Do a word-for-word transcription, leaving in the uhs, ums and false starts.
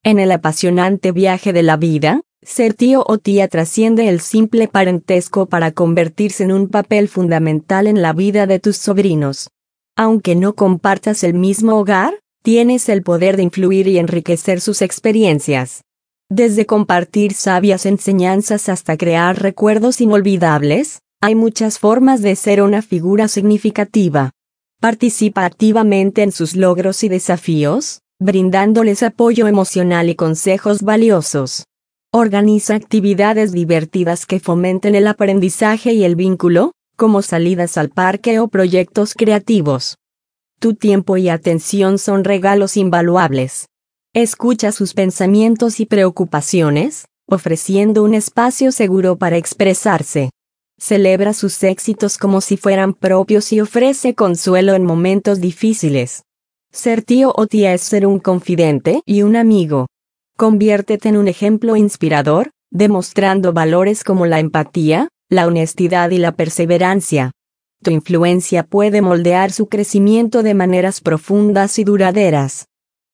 En el apasionante viaje de la vida, ser tío o tía trasciende el simple parentesco para convertirse en un papel fundamental en la vida de tus sobrinos. Aunque no compartas el mismo hogar, tienes el poder de influir y enriquecer sus experiencias. Desde compartir sabias enseñanzas hasta crear recuerdos inolvidables, hay muchas formas de ser una figura significativa. Participa activamente en sus logros y desafíos, brindándoles apoyo emocional y consejos valiosos. Organiza actividades divertidas que fomenten el aprendizaje y el vínculo, como salidas al parque o proyectos creativos. Tu tiempo y atención son regalos invaluables. Escucha sus pensamientos y preocupaciones, ofreciendo un espacio seguro para expresarse. Celebra sus éxitos como si fueran propios y ofrece consuelo en momentos difíciles. Ser tío o tía es ser un confidente y un amigo. Conviértete en un ejemplo inspirador, demostrando valores como la empatía, la honestidad y la perseverancia. Tu influencia puede moldear su crecimiento de maneras profundas y duraderas.